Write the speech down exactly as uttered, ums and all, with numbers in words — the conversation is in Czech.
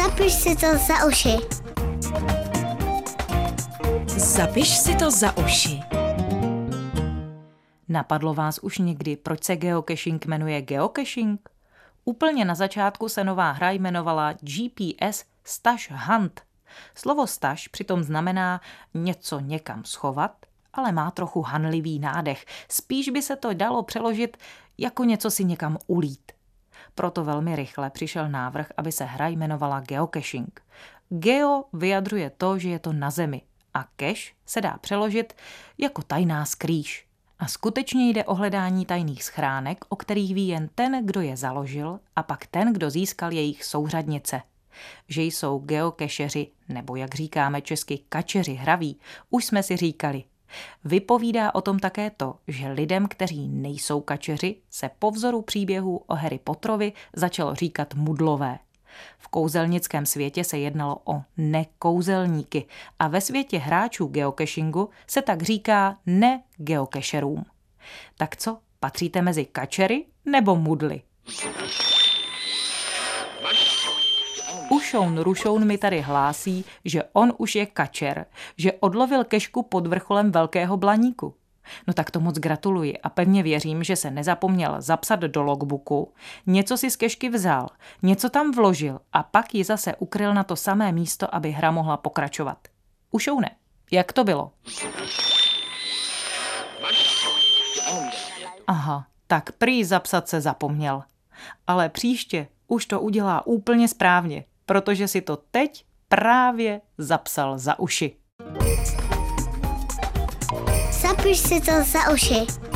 Zapiš si to za uši. Zapiš si to za uši. Napadlo vás už někdy, proč se geocaching jmenuje geocaching? Úplně na začátku se nová hra jmenovala G P S Stash Hunt. Slovo stash přitom znamená něco někam schovat, ale má trochu hanlivý nádech. Spíš by se to dalo přeložit jako něco si někam ulít. Proto velmi rychle přišel návrh, aby se hra jmenovala geocaching. Geo vyjadřuje to, že je to na zemi, a cache se dá přeložit jako tajná skrýš. A skutečně jde o hledání tajných schránek, o kterých ví jen ten, kdo je založil, a pak ten, kdo získal jejich souřadnice. Že jsou geocacheři, nebo jak říkáme česky kačeři hraví, už jsme si říkali. Vypovídá o tom také to, že lidem, kteří nejsou kačeři, se po vzoru příběhů o Harry Potterovi začalo říkat mudlové. V kouzelnickém světě se jednalo o nekouzelníky a ve světě hráčů geocachingu se tak říká ne-geocacherům. Tak co, patříte mezi kačery nebo mudly? Ušoun Rušoun mi tady hlásí, že on už je kačer, že odlovil kešku pod vrcholem Velkého Blaníku. No tak to moc gratuluji a pevně věřím, že se nezapomněl zapsat do logbooku, něco si z kešky vzal, něco tam vložil a pak ji zase ukryl na to samé místo, aby hra mohla pokračovat. Ušoune, jak to bylo? Aha, tak prý zapsat se zapomněl. Ale příště už to udělá úplně správně, protože si to teď právě zapsal za uši. Zapiš si to za uši.